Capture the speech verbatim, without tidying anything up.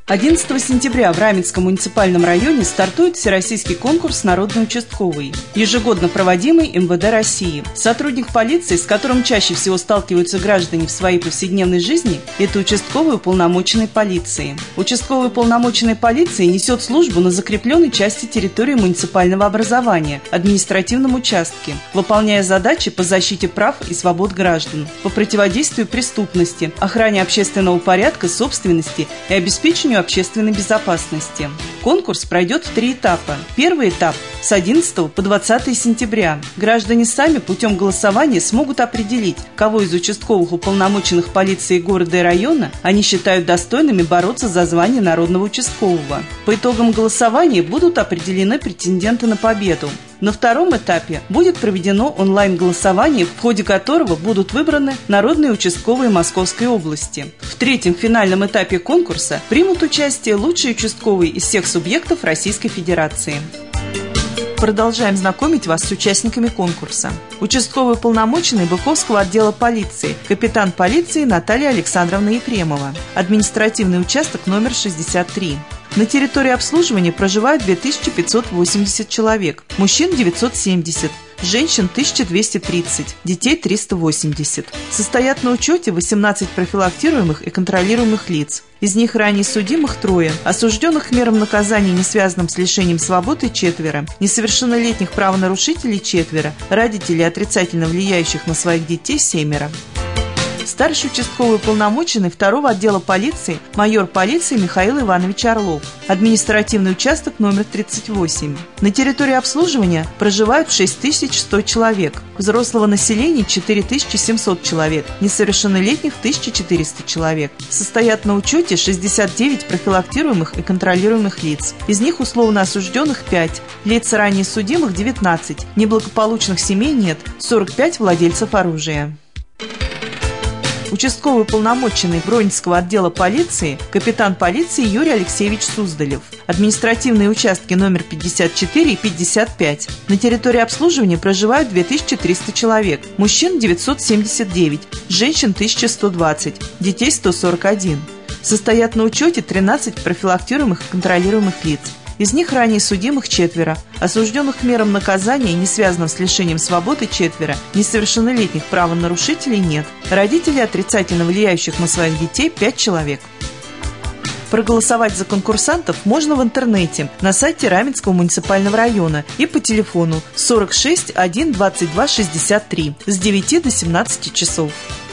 одиннадцатого сентября в Раменском муниципальном районе стартует всероссийский конкурс «Народный участковый», ежегодно проводимый эм вэ дэ России. Сотрудник полиции, с которым чаще всего сталкиваются граждане в своей повседневной жизни, это участковый уполномоченный полиции. Участковый уполномоченный полиции несет службу на закрепленной части территории муниципального образования, административном участке, выполняя задачи по защите прав и свобод граждан, по противодействию преступности, охране общественного порядка, собственности и обеспечению общественной безопасности. Конкурс пройдет в три этапа. Первый этап – с одиннадцатого по двадцатое сентября. Граждане сами путем голосования смогут определить, кого из участковых уполномоченных полиции города и района они считают достойными бороться за звание народного участкового. По итогам голосования будут определены претенденты на победу. На втором этапе будет проведено онлайн-голосование, в ходе которого будут выбраны народные участковые Московской области. В третьем финальном этапе конкурса примут участие лучшие участковые из всех субъектов Российской Федерации. Продолжаем знакомить вас с участниками конкурса. Участковый уполномоченный Быковского отдела полиции, капитан полиции Наталья Александровна Ефремова. Административный участок номер шестьдесят три. На территории обслуживания проживают две тысячи пятьсот восемьдесят человек, мужчин девятьсот семьдесят, женщин тысяча двести тридцать, детей триста восемьдесят. Состоят на учете восемнадцать профилактируемых и контролируемых лиц. Из них ранее судимых трое, осужденных к мерам наказания, не связанным с лишением свободы, четверо, несовершеннолетних правонарушителей четверо, родителей, отрицательно влияющих на своих детей, семеро. Старший участковый уполномоченный второго отдела полиции майор полиции Михаил Иванович Орлов. Административный участок номер тридцать восемь. На территории обслуживания проживают шесть тысяч сто человек. Взрослого населения четыре тысячи семьсот человек. Несовершеннолетних тысяча четыреста человек. Состоят на учете шестьдесят девять профилактируемых и контролируемых лиц. Из них условно осужденных пять. Лиц ранее судимых девятнадцать. Неблагополучных семей нет. сорок пять владельцев оружия. Участковый уполномоченный Бронницкого отдела полиции, капитан полиции Юрий Алексеевич Суздалев. Административные участки номер пятьдесят четыре и пятьдесят пять. На территории обслуживания проживают две тысячи триста человек, мужчин девятьсот семьдесят девять, женщин тысяча сто двадцать, детей сто сорок один. Состоят на учете тринадцать профилактируемых и контролируемых лиц. Из них ранее судимых четверо, осужденных к мерам наказания, не связанным с лишением свободы, четверо, несовершеннолетних правонарушителей нет, родителей, отрицательно влияющих на своих детей, пять человек. Проголосовать за конкурсантов можно в интернете, на сайте Раменского муниципального района и по телефону сорок шесть один двадцать два шестьдесят три с девяти до семнадцати часов.